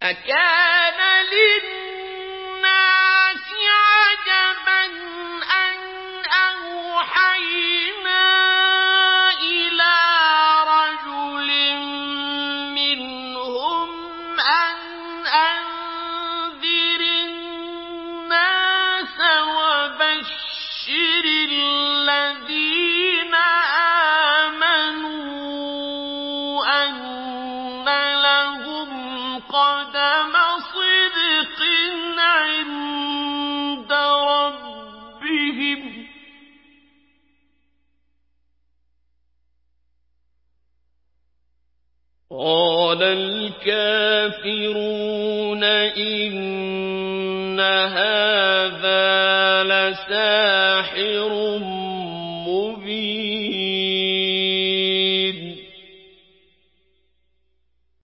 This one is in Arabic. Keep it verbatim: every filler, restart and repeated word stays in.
أكان للناس عجبا أن أوحينا إلى رجل منهم أن أنذر الناس وبشر الذين آمنوا أن لهم قدم صدق عند ربهم. قال الكافرون إن هذا لساحر